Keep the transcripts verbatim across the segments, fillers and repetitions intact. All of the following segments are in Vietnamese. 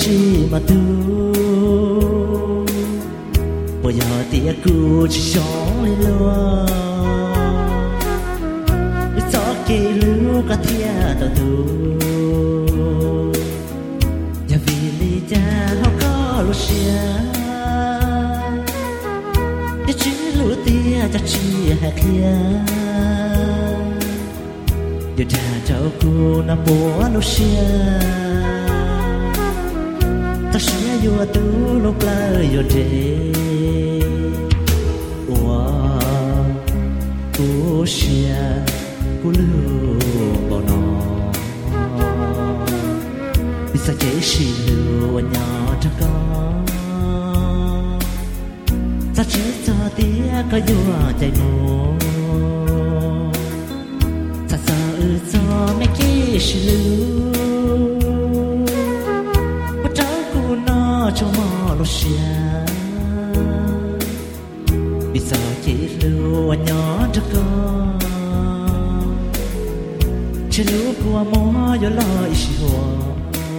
chi mà tu bây giờ tia cu chỉ sống lên lo gió kề lưu cả thiên tàu tu nhà vì lý cha họ có lúc xia để chỉ lưu tia cho chi hạt kia giờ cha cháu cu na bố lúc xia ta sẽ vô tu lúc lời vô trễ ủa cu xia cu lưu bao nó đi xa chế xì lưu anh nhỏ cho con ta chế cho tía có vô chạy mù ta sợ cho mấy kia xì lưu cho mò lo xia bây giờ chỉ lưu anh nhỏ cho con chỉ lưu của mò yo lo ishi hoa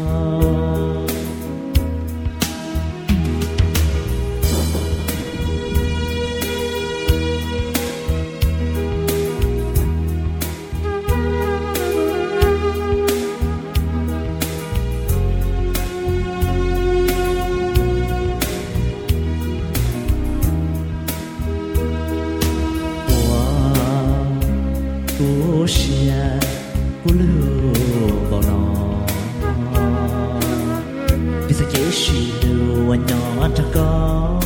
cô xia cô lưu bao nó vì sao chế xì lưu anh nhỏ cho con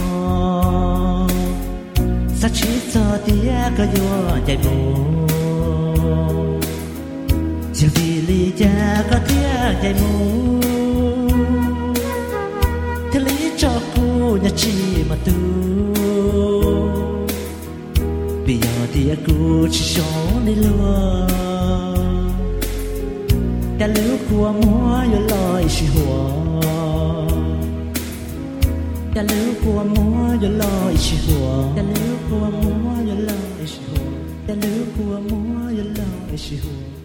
sao chỉ cho tía có vô chạy mù chỉ vì lý cha có tía chạy mù thế lý cho cô nhà chi mà tu bây giờ thì cô chỉ sống đi luôn đã lưu của mua yo loi xì hoa đã lưu của mua yo loi xì hoa đã lưu của mua yo loi xì hoa đã lưu của mua yo loi xì hoa